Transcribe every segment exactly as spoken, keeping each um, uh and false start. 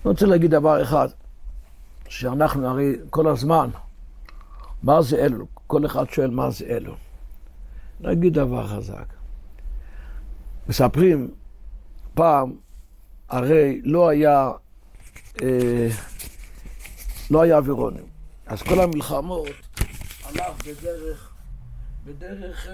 אני רוצה להגיד דבר אחד, שאנחנו הרי כל הזמן, מה זה אלו? כל אחד שואל מה זה אלו. נגיד דבר חזק. מספרים, פעם, הרי לא היה, אה, לא היה אווירונים. אז כל המלחמות הלך בדרך, בדרך אה,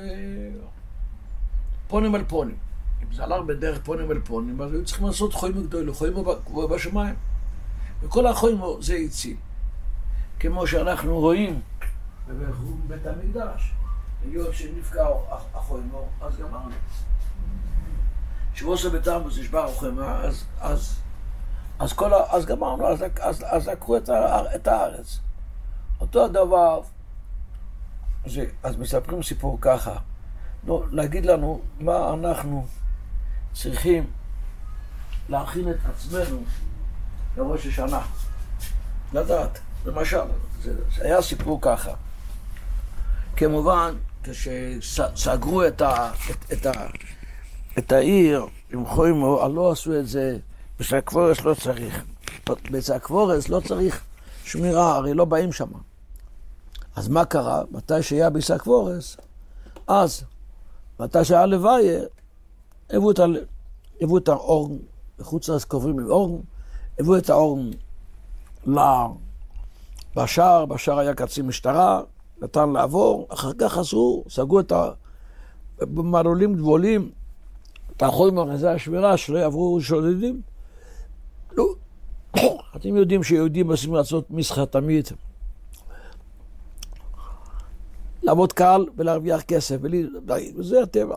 פונים אל פונים. אם זה הלך בדרך פונים אל פונים, אז היו צריכים לעשות חוימו גדולו, חוימו בשמיים. וכל החוימו זה הציל. כמו שאנחנו רואים בבית המקדש, היות שנפגע החוימו, אז גמרנו. שבעושה בתמוז נשבר החוימו, אז, אז, אז, כל, אז גמרנו, אז, אז, אז לקחו את, את הארץ. אותו הדבר, זה, אז מספרים סיפור ככה, לא, להגיד לנו מה אנחנו צריכים להכין את עצמנו לראש השנה. לדעת, למשל, זה, זה היה סיפור ככה. כמובן, כשסגרו את, ה, את, את, ה, את העיר עם חוימו, לא עשו את זה, בסקוורס לא צריך. בסקוורס לא צריך שמירה, הרי לא באים שם. אז מה קרה? מתי שהיה בסקוורס, אז, מתי שהיה לוויה, הבאו את, ה, הבאו את האורן, בחוץ אז קוברים עם אורן, הבאו את האורן בשער, בשער היה קצין משטרה, נתן לעבור, אחר כך עשו, סגרו את המעלולים גדולים, את החוימו, זה השמירה שלא יעברו שודדים. לא, אתם יודעים שיהודים עושים לעשות מסחר תמיד, לעבוד קל ולהרוויח כסף, וזה הטבע.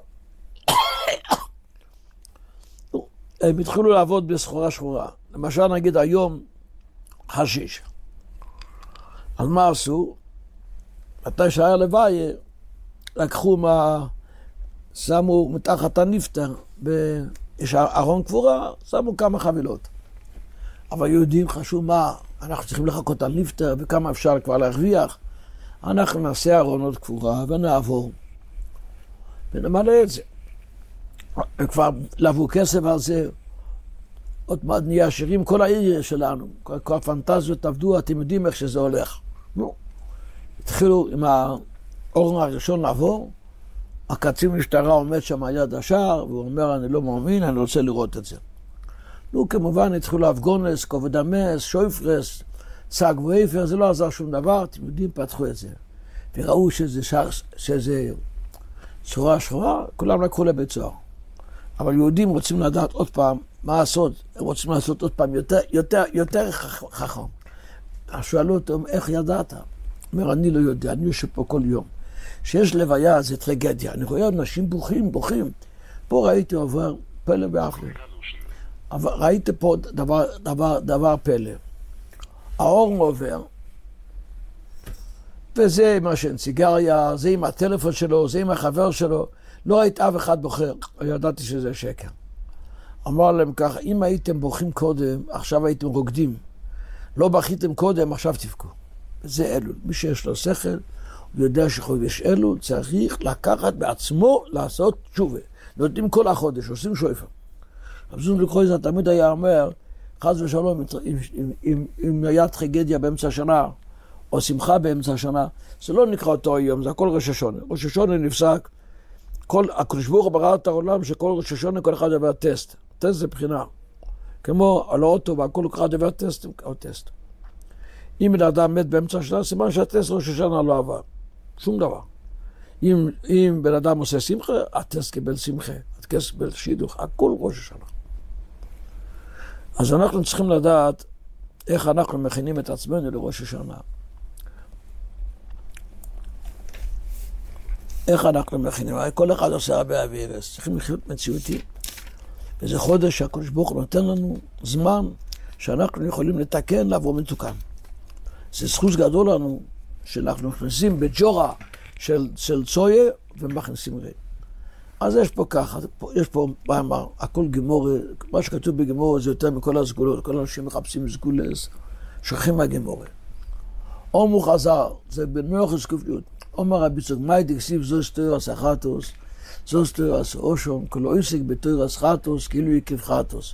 הם התחילו לעבוד בסחורה שחורה. למשל נגיד היום חשיש. אז מה עשו? מתי שהיה לוויה, לקחו מה... שמו מתחת הנפטר, יש ארון קבורה, שמו כמה חבילות. אבל יהודים חשוב מה, אנחנו צריכים לחכות על נפטר וכמה אפשר כבר להרוויח. אנחנו נעשה ארונות קבורה ונעבור. ונמלא את זה. וכבר לבוא כסף על זה, עוד מעט נהיה עשירים, כל העיר שלנו, כל, כל הפנטזיות עבדו, אתם יודעים איך שזה הולך. נו, התחילו עם האורן הראשון לעבור, הקצין משטרה עומד שם על יד השער, והוא אומר, אני לא מאמין, אני רוצה לראות את זה. נו, כמובן, התחילו אבגונס, כובד המס, שויפרס, צג ואיפר, זה לא עזר שום דבר, אתם יודעים, פתחו את זה. וראו שזה, שער, שזה צורה שחורה, כולם לקחו לבית סוהר. אבל יהודים רוצים לדעת עוד פעם מה לעשות, הם רוצים לעשות עוד פעם יותר, יותר, יותר חכם. שואלו אותם, איך ידעת? אומר, אני לא יודע, אני יושב פה כל יום. שיש לוויה, זה טרגדיה. אני רואה אנשים בוכים, בוכים. פה ראיתי עובר פלא באפלה. ראיתי פה דבר, דבר, דבר פלא. האור עובר, וזה עם השן סיגריה, זה עם הטלפון שלו, זה עם החבר שלו. לא ראית אף אחד בוחר, ידעתי שזה שקר. אמר להם ככה, אם הייתם בוכים קודם, עכשיו הייתם רוקדים. לא בכיתם קודם, עכשיו תבכו. זה אלול. מי שיש לו שכל, הוא יודע שחודש אלול צריך לקחת בעצמו לעשות תשובה. נותנים כל החודש, עושים שויפה. רב זון לקרויזר תמיד היה אומר, חס ושלום, אם, אם, אם, אם היה טרגדיה באמצע השנה, או שמחה באמצע השנה, זה לא נקרא אותו היום, זה הכל ראש השונה. ראש השונה נפסק, כל, הקדוש ברוך הוא ברא את העולם, שכל ראש השונה כל אחד עבר טסט. טסט זה בחינה. כמו על האוטו, והכל אחד עבר טסט, או טסט. אם בן אדם מת באמצע השנה, סימן שהטסט ראש השנה לא עבר. שום דבר. אם, אם בן אדם עושה שמחה, הטסט קיבל שמחה, הטסט קיבל שידוך, הכל ראש השנה. אז אנחנו צריכים לדעת איך אנחנו מכינים את עצמנו לראש השנה. איך אנחנו מכינים? כל אחד עושה הרבה אבירס, צריכים לחיות מציאותי. וזה חודש שהקדוש ברוך הוא נותן לנו זמן שאנחנו יכולים לתקן, לעבור מתוקן. זה זכות גדול לנו שאנחנו נכנסים בג'ורה של, של צויה ומכניסים רי. אז יש פה ככה, יש פה מה אמר, הכל גמורה, מה שכתוב בגמורה זה יותר מכל הסגולות, כל אנשים מחפשים סגולס, שוכחים מהגמורה. אומו חזר, זה בנוח הסקופיות, אומר רבי צוק, מאי דקסיב זוס תוירס אחתוס, זוס תוירס אושום, כלו עסק בתוירס חתוס, כאילו יקב חתוס.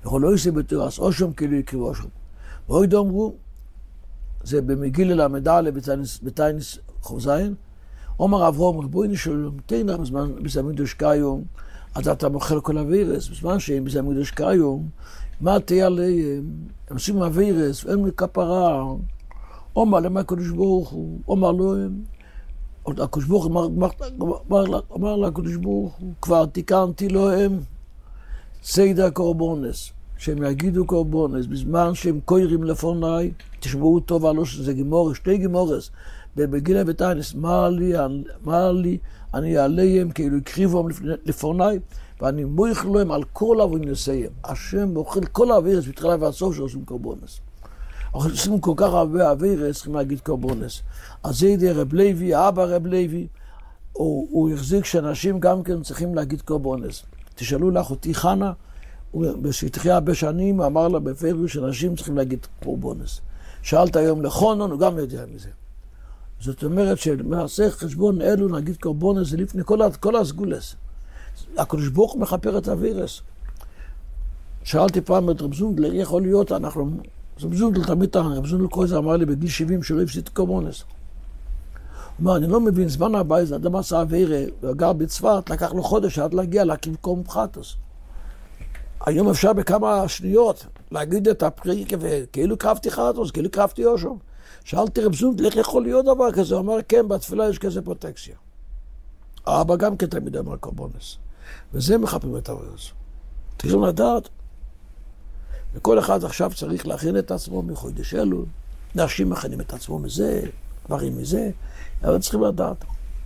וכל לא יעשה בתורס, אושם כאילו יקריב אושם. ועוד אמרו, זה במגיל למדע בתיינס חוזיין, אומר אברהם, בואי נשאול, תהינה בזמן בסמידוש קיום, אז אתה מוכר כל הווירס, בזמן שהם בסמידוש קיום, מה תהיה עליהם? הם עושים הווירס, והם לכפרה, אומר למה הקדוש ברוך הוא, אומר לו, הקדוש ברוך הוא אמר לקדוש ברוך הוא, כבר תיקנתי לו הם, סיידה קורבונס, שהם יגידו קורבונס, בזמן שהם קוירים לפוני, תשמעו טוב עלו שזה גימורס, שתי גימורס, בגילה ותיינס, מה לי, מה לי, אני אעליהם כאילו הקריבו לפוני, ואני מויך להם על כל אבוינוסיהם. השם מוכל כל האווירס, בתחילה ועד סוף שעושים קורבונס. אבל עושים כל כך הרבה אווירס, צריכים להגיד קורבונס. אז זה ידי רב לוי, האבא רב לוי, הוא, הוא החזיק שאנשים גם כן צריכים להגיד קורבונס. תשאלו לך אותי חנה, בשתחיה הרבה שנים, אמר לה בפירוש שאנשים צריכים להגיד קורבונס. שאלת היום לחונון, הוא גם יודע מזה. זאת אומרת שמעשה חשבון אלו נגיד קורבונס, זה לפני כל, כל הסגולס. הקדוש ברוך הוא מכפר את הווירס. שאלתי פעם את רב זונדלר, יכול להיות, אנחנו, רב זונדלר תמיד טען, רב זונדלר כל זה אמר לי בגיל שבעים שלא הפסיד קורבונס. הוא אומר, אני לא מבין, זמן הבא, זה אדם עשה אווירה, וגר בצפת, לקח לו חודש עד להגיע להקים קום פחתוס. היום אפשר בכמה שניות להגיד את הפריק, וכאילו קרבתי חתוס, כאילו קרבתי יושם. שאלתי רב זונדלר, איך יכול להיות דבר כזה? הוא אמר, כן, בתפילה יש כזה פרוטקציה. האבא גם כן תמיד אמר קורבונס. וזה מחפים את הווירס. צריכים לדעת. וכל אחד עכשיו צריך להכין את עצמו מחודש אלול. נשים מכינים את עצמו מזה, דברים מזה, אבל צריכים לדעת.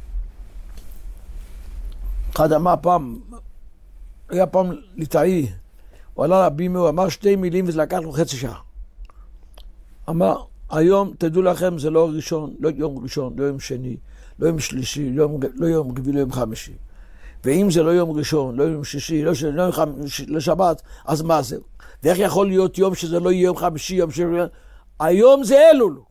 אחד אמר פעם, היה פעם ליטאי, הוא עלה לבימה, הוא אמר שתי מילים וזה לקח לו חצי שעה. אמר, היום תדעו לכם זה לא ראשון, לא יום ראשון, לא יום שני, לא יום שלישי, לא יום, לא יום רביעי, לא יום חמישי. ואם זה לא יום ראשון, לא יום שישי, לא, לא יום חמישי, לשבת, אז מה זה? ואיך יכול להיות יום שזה לא יהיה יום חמישי, יום שני? היום זה אלול.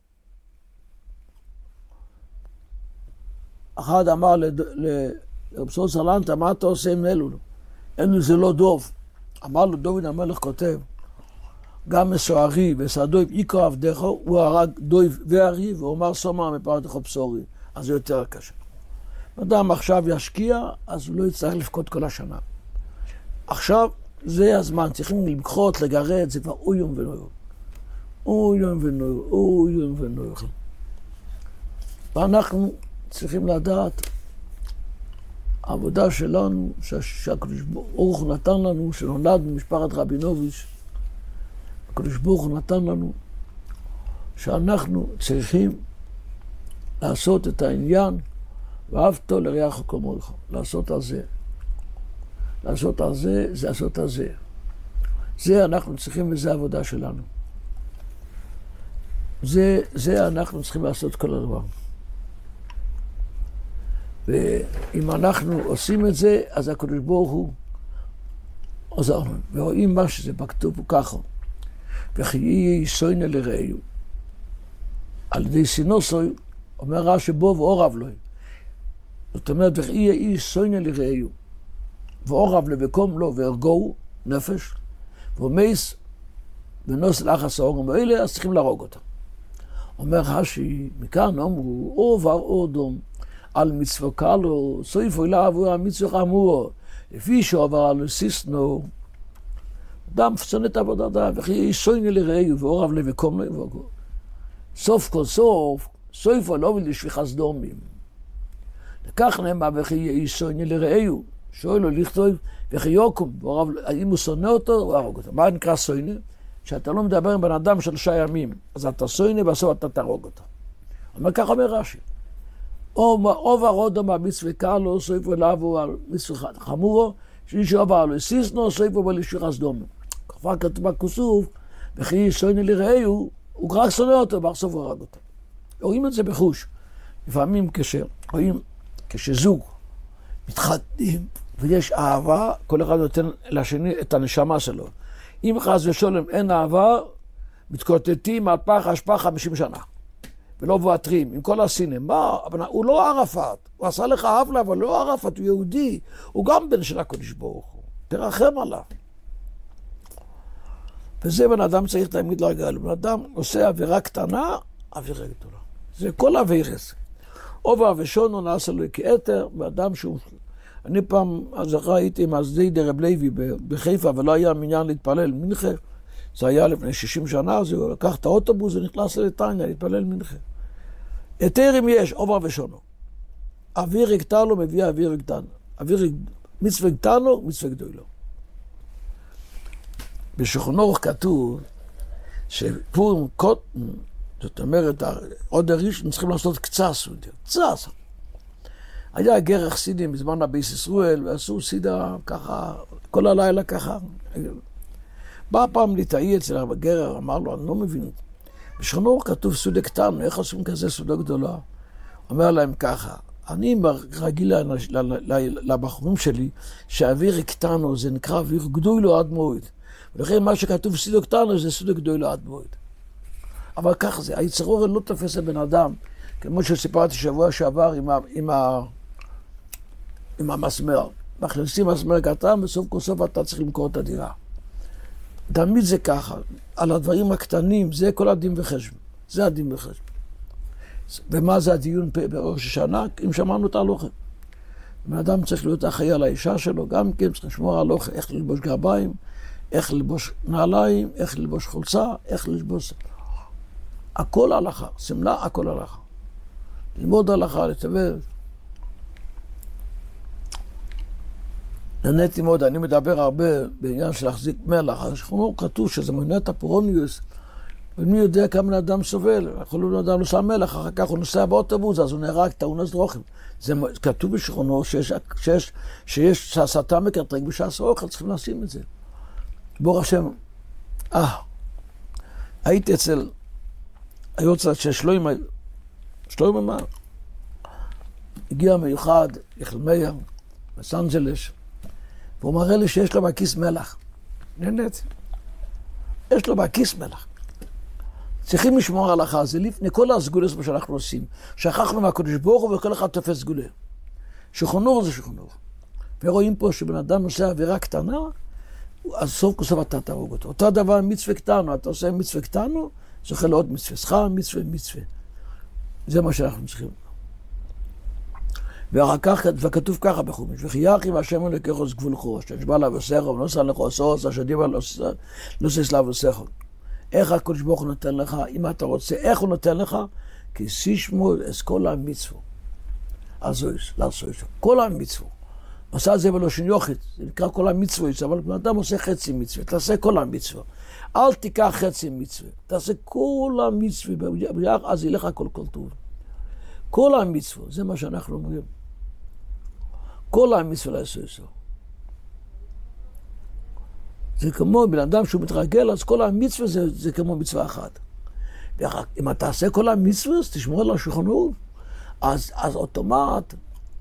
אחד אמר לרב סול סלנטה, מה אתה עושה עם אלול? אלול זה לא דוב. אמר לו דוד המלך כותב, גם מסוערי וסעדוי איקו עבדך, הוא הרג דויב וארי, והוא אמר סומה מפרדך בשורי. אז זה יותר קשה. אדם עכשיו ישקיע, אז הוא לא יצטרך לפקוד כל השנה. עכשיו, זה הזמן, צריכים למחות, לגרד, זה כבר אויום ונויום. אויום ונויום, אויום ונויום. ואנחנו צריכים לדעת, העבודה שלנו, שהקדוש ברוך הוא נתן לנו, שנולד במשפחת רבינוביץ', הקדוש ברוך הוא נתן לנו, שאנחנו צריכים לעשות את העניין, ואהבתו לרעך כמוך, לעשות על זה. לעשות על זה, זה לעשות על זה. זה אנחנו צריכים, וזה העבודה שלנו. זה, זה אנחנו צריכים לעשות כל הדבר. ואם אנחנו עושים את זה, אז הקדוש ברוך הוא עוזר לנו. ורואים מה שזה בכתוב הוא ככה. וכי יהיה סוינה לרעהו. על ידי סינוסוי, אומר רש"י בו ואורב לו. זאת אומרת, וכי יהיה איש סוינה לרעהו. ואורב לו וקום לו והרגו נפש. ומייס ונוס לאחס האורם האלה, אז צריכים להרוג אותם. אומר רש"י, מכאן אמרו, אובר אודום. על מצווה קלו, סויפו אלה עבור המצווה חמור, לפי שעבר על סיסנו, אדם פסון את עבודתה, וכי איסויני לרעהו, ואורב לב וקום לו יבוגו. סוף כל סוף, סויפו לא ולשפיך הסדומים. לכך נאמר, וכי איסויני לרעהו, שואל לו לכתוב, וכי יוקום, ואורב, אם הוא שונא אותו, הוא הרוג אותו. מה נקרא סויני? שאתה לא מדבר עם בן אדם שלושה ימים, אז אתה סויני, בסוף אתה תרוג אותו. אבל כך אומר רש"י. אובר אודום במצווה קלו, סויפו אליו על מצווה חמורו, שאיש עבר על סיסנו, סויפו בלשפיך הסדומים. כבר כתוב בכוסוף, וכי סויני לרעהו, הוא רק שונא אותו, בסוף הוא הרג אותו. רואים את זה בחוש. לפעמים כשרואים, כשזוג מתחתנים, ויש אהבה, כל אחד נותן לשני את הנשמה שלו. אם חס ושלום אין אהבה, מתקוטטים על פח אשפה חמישים שנה. ולא מבטרים, עם כל הסינים. מה? הוא לא ערפאת. הוא עשה לך עוולה, אבל לא ערפאת, הוא יהודי. הוא גם בן של הקדוש ברוך הוא. תרחם עליו. וזה בן אדם צריך תמיד להגיע. בן אדם עושה עבירה קטנה, עבירה גדולה. זה כל עבירס. עובר ושונו נעשה לו כעתר, באדם שהוא... אני פעם, אז ראיתי עם הזדי דרב לוי בחיפה, ולא היה מניין להתפלל מנחה. זה היה לפני שישים שנה, אז הוא לקח את האוטובוס ונכנס לטניה להתפלל מנחה. היתר אם יש, עובר ושונו. אוויר קטנו מביא אוויר קטנו. אוויר מצווה קטנו, מצווה גדולו. בשולחן ערוך כתוב שפורים קוטן, זאת אומרת, עוד הראשון צריכים לעשות קצת סעודה. קצת. היה גר חסידים בזמן הביס ישראל, ועשו סידה ככה, כל הלילה ככה. בא פעם ליטאי אצל הגר, אמר לו, אני לא מבין. בשולחן ערוך כתוב סעודה קטנו, איך עושים כזה סעודה גדולה? אומר להם ככה, אני רגיל לבחורים שלי, שהאוויר קטנו זה נקרא אוויר גדולו עד מועד. ולכן מה שכתוב סעודה קטנו זה סעודה גדולו עד מועד. אבל כך זה, היצר אור לא תופס לבן אדם, כמו שסיפרתי שבוע שעבר עם, ה, עם, ה, עם המסמר. מכניסים מסמר קטן, בסוף כל סוף אתה צריך למכור את הדירה. תמיד זה ככה, על הדברים הקטנים, זה כל הדין וחשבון. זה הדין וחשבון. ומה זה הדיון בראש השנה? אם שמענו את ההלוכה. בן אדם צריך להיות אחראי על האישה שלו, גם כן צריך לשמור על ההלוכה, איך ללבוש גרביים, איך ללבוש נעליים, איך ללבוש חולצה, איך ללבוש... הכל הלכה, סמלה, הכל הלכה. ללמוד הלכה, לטבל. נהניתי מאוד, אני מדבר הרבה בעניין של להחזיק מלח. השכונו כתוב שזה מונע הפורוניוס, ומי יודע כמה אדם סובל. יכול להיות אדם לא שם מלח, אחר כך הוא נוסע באוטובוס, אז הוא נהרג תאונת דרכים. זה כתוב בשכונו שיש, שיש, שיש שהסתה מקטרג בשעס האוכל, צריכים לשים את זה. ברוך השם, אה, הייתי אצל... היוצא ששלוימה, שלוימה מה? הגיע מיוחד, יחלמיה, בסנג'לש, והוא מראה לי שיש לו בכיס מלח. נהנית. יש לו בכיס מלח. צריכים לשמור על הלכה, זה לפני כל הסגולס מה שאנחנו עושים. שכחנו מהקדוש ברוך הוא וכל אחד תופס סגולה. שכונור זה שכונור. ורואים פה שבן אדם עושה עבירה קטנה, אז סוף כל סוף אתה תהרוג אותו. אותו דבר מצווה קטנו, אתה עושה מצווה קטנו, זוכה לעוד מצווה, שכר מצווה, מצווה. זה מה שאנחנו צריכים. ואחר כך, וכתוב ככה בחומש, וכי יחי והשם אלוקיך עוז גבול חורש, שנשבע לה וסכו, ונוסע לך עשוס, השדיבה לא ססלה וסכו. איך הקדוש ברוך הוא נותן לך, אם אתה רוצה, איך הוא נותן לך? כי שישמו את כל המצוות. אז לעשות כל המצוות. עשה זה בלושן יוחד, זה נקרא כל המצוות, אבל בן אדם עושה חצי מצוות, תעשה כל המצוות. אל תיקח חצי מצווה, תעשה כל המצווה, אז ילך הכל כל טוב. כל המצווה, זה מה שאנחנו אומרים. כל המצווה לעשות איסו. זה כמו בן אדם שהוא מתרגל, אז כל המצווה זה, זה כמו מצווה אחת. אם אתה תעשה כל המצווה, אז תשמור על השולחנות, אז, אז אוטומט,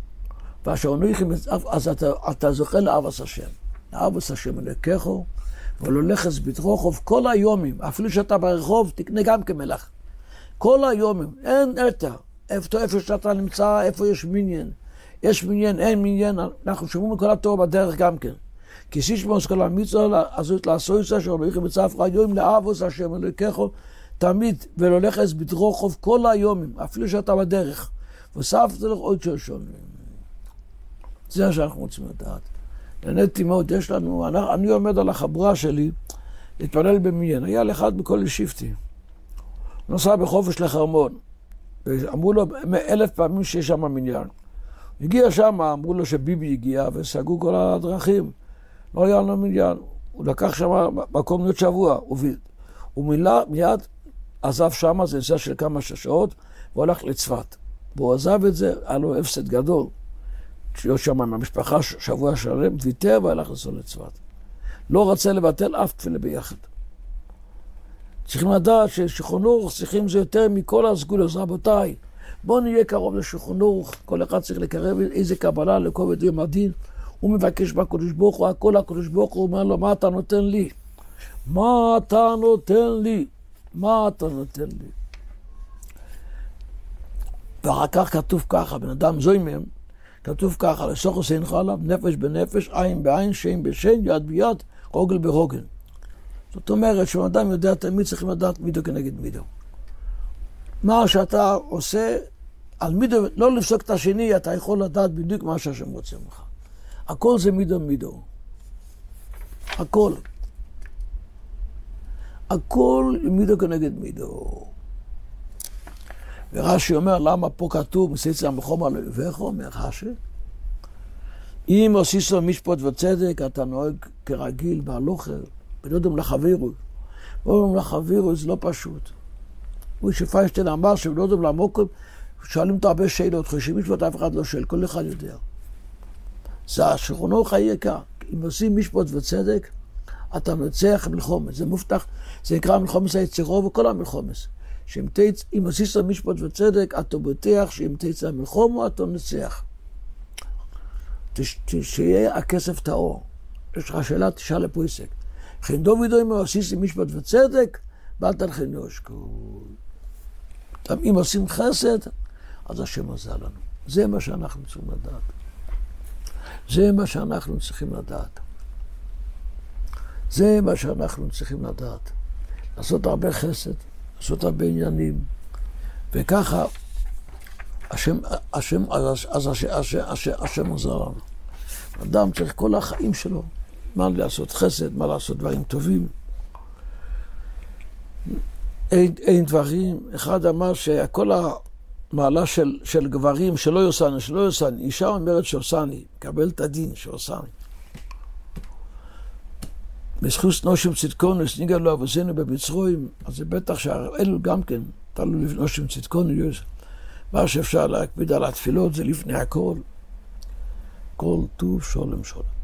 אז אתה, אתה זוכה לאהבת השם. לאהבת השם אלוקיכו, ולא לחץ בתרוחוב כל היומים, אפילו שאתה ברחוב, תקנה גם כמלח. כל היומים, אין אתר, איפה, איפה שאתה נמצא, איפה יש מניין. יש מניין, אין מניין, אנחנו שומעים כל התורה בדרך גם כן. כי שישמוס כל המצווה, אז לעשות את אשר הולכים בצפרא היום לאהבת השם אלוקיכו, תמיד, ולא לחץ בתרוחוב כל היומים, אפילו שאתה בדרך. וספת לך עוד שושון. זה מה שאנחנו רוצים לדעת. נהניתי מאוד, יש לנו, אני, אני עומד על החברה שלי, להתפלל במניין. היה לאחד בכל ישיבתי. הוא נסע בחופש לחרמון. אמרו לו אלף פעמים שיש שם מניין. הגיע שם, אמרו לו שביבי הגיע, וסגרו כל הדרכים. לא היה לנו מניין. הוא לקח שם מקום להיות שבוע. הוא מילה, מיד עזב שם, זה נסיעה של כמה שעות, והוא הלך לצפת. והוא עזב את זה, היה לו הפסד גדול. להיות שם עם המשפחה שבוע שלם, ויתר והלך לנסוע לצפת. לא רצה לבטל אף תפילה ביחד. צריכים לדעת ששולחן ערוך צריכים זה יותר מכל הסגולות. רבותיי, בואו נהיה קרוב לשולחן ערוך. כל אחד צריך לקרב איזה קבלה לכובד יום הדין. הוא מבקש מהקדוש ברוך הוא, הכל הקדוש ברוך הוא אומר לו, מה אתה נותן לי? מה אתה נותן לי? מה אתה נותן לי? ואחר כך כתוב ככה, בן אדם זוי מהם, כתוב ככה, לסוחו סינך עליו, נפש בנפש, עין בעין, שם בשן, יד ביד, רוגל ברוגל. זאת אומרת, כשאדם יודע תמיד צריכים לדעת מידו כנגד מידו. מה שאתה עושה, על מידו, לא לפסוק את השני, אתה יכול לדעת בדיוק מה שהשם רוצה ממך. הכל זה מידו מידו. הכל. הכל מידו כנגד מידו. ורש"י אומר, למה פה כתוב, מסיץ המחום על אויביך, אומר רש"י, אם עושיסו משפט וצדק, אתה נוהג כרגיל בהלוכה, בנודם לחבירו. בנודם לחבירו זה לא פשוט. הוא שפיישטיין אמר שבנודם למוקם, שואלים אותו הרבה שאלות, חושבים משפט אף אחד לא שואל, כל אחד יודע. זה השכונו חיי יקר. אם עושים משפט וצדק, אתה מנצח מלחומס. זה מובטח, זה נקרא מלחומס היצירו וכל המלחומס. שאם עשית משפט וצדק, אתה בטח שאם תצא מלחומו, אתה נצח. שיהיה הכסף טהור. יש לך שאלה, תשאל לפויסק. חן דובידו אם עשית משפט וצדק, באת לכן יושקו. אם עושים חסד, אז השם עזר לנו. זה מה שאנחנו צריכים לדעת. זה מה שאנחנו צריכים לדעת. זה מה שאנחנו צריכים לדעת. לעשות הרבה חסד, לעשות הרבה עניינים. וככה, השם, השם, אז, אז השם, השם, השם, השם עזר לנו. אדם צריך כל החיים שלו, מה לעשות חסד, מה לעשות דברים טובים. אין, אין דברים, אחד אמר שכל המעלה של, של גברים שלא יוסני, שלא יוסני, אישה אומרת שעושני, קבל את הדין שעושני. בזכות נושם צדקונוס, ניגע לו אבוזנו במצרים, אז זה בטח שאלו גם כן, תלו נושם צדקונוס, מה שאפשר להקפיד על התפילות זה לפני הכל, כל טוב שולם שולם.